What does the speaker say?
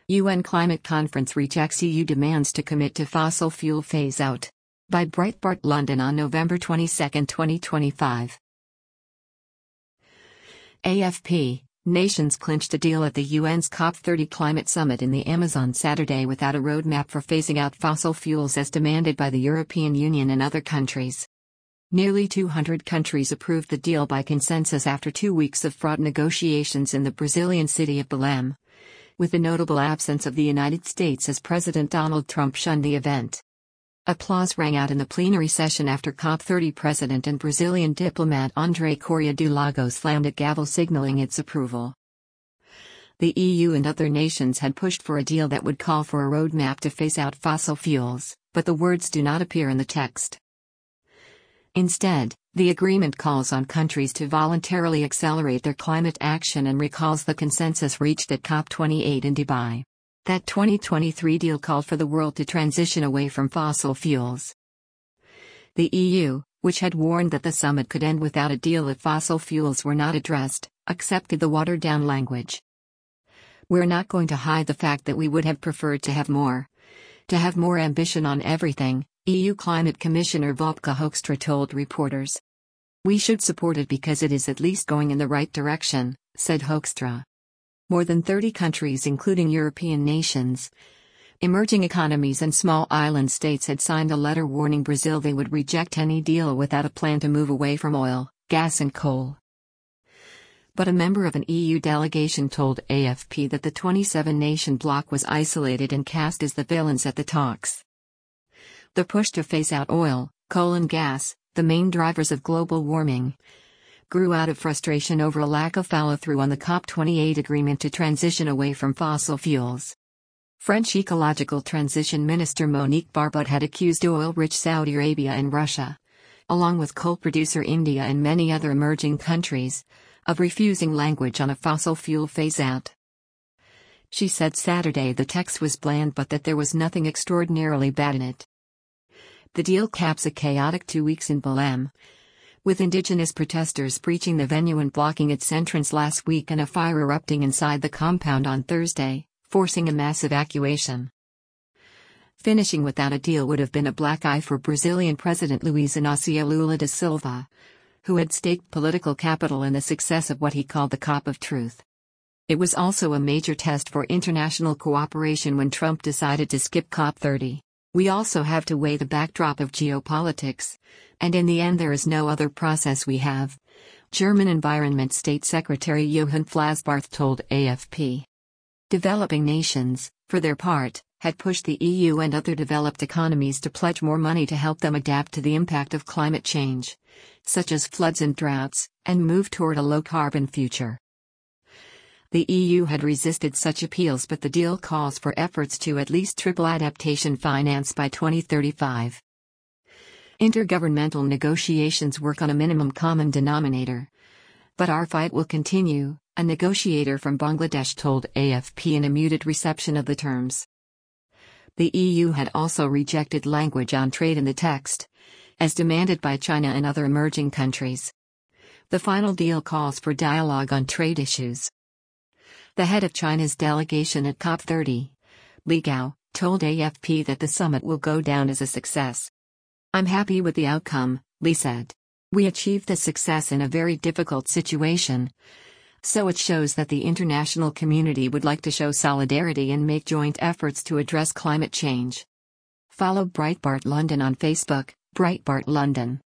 UN Climate Conference rejects EU demands to commit to fossil fuel phase-out. By Breitbart London on November 22, 2025. AFP, nations clinched a deal at the UN's COP30 climate summit in the Amazon Saturday without a roadmap for phasing out fossil fuels as demanded by the European Union and other countries. Nearly 200 countries approved the deal by consensus after 2 weeks of fraught negotiations in the Brazilian city of Belém, with the notable absence of the United States as President Donald Trump shunned the event. Applause rang out in the plenary session after COP30 President and Brazilian diplomat André Correia do Lago slammed a gavel signaling its approval. The EU and other nations had pushed for a deal that would call for a roadmap to phase out fossil fuels, but the words do not appear in the text. Instead, the agreement calls on countries to voluntarily accelerate their climate action and recalls the consensus reached at COP28 in Dubai. That 2023 deal called for the world to transition away from fossil fuels. The EU, which had warned that the summit could end without a deal if fossil fuels were not addressed, accepted the watered-down language. "We're not going to hide the fact that we would have preferred to have more ambition on everything," EU Climate Commissioner Wopke Hoekstra told reporters. "We should support it because it is at least going in the right direction," said Hoekstra. More than 30 countries, including European nations, emerging economies and small island states, had signed a letter warning Brazil they would reject any deal without a plan to move away from oil, gas and coal. But a member of an EU delegation told AFP that the 27-nation bloc was isolated and cast as the villains at the talks. The push to phase out oil, coal and gas, the main drivers of global warming, grew out of frustration over a lack of follow-through on the COP28 agreement to transition away from fossil fuels. French Ecological Transition Minister Monique Barbude had accused oil-rich Saudi Arabia and Russia, along with coal producer India and many other emerging countries, of refusing language on a fossil fuel phase-out. She said Saturday the text was bland but that there was nothing extraordinarily bad in it. The deal caps a chaotic 2 weeks in Belém, with indigenous protesters breaching the venue and blocking its entrance last week and a fire erupting inside the compound on Thursday, forcing a mass evacuation. Finishing without a deal would have been a black eye for Brazilian President Luiz Inácio Lula da Silva, who had staked political capital in the success of what he called the COP of Truth. It was also a major test for international cooperation when Trump decided to skip COP30. "We also have to weigh the backdrop of geopolitics, and in the end there is no other process we have," German Environment State Secretary Johann Flasbarth told AFP. Developing nations, for their part, had pushed the EU and other developed economies to pledge more money to help them adapt to the impact of climate change, such as floods and droughts, and move toward a low-carbon future. The EU had resisted such appeals, but the deal calls for efforts to at least triple adaptation finance by 2035. Intergovernmental negotiations work on a minimum common denominator. "But our fight will continue," a negotiator from Bangladesh told AFP in a muted reception of the terms. The EU had also rejected language on trade in the text, as demanded by China and other emerging countries. The final deal calls for dialogue on trade issues. The head of China's delegation at COP30, Li Gao, told AFP that the summit will go down as a success. "I'm happy with the outcome," Li said. "We achieved this success in a very difficult situation, so it shows that the international community would like to show solidarity and make joint efforts to address climate change." Follow Breitbart London on Facebook, Breitbart London.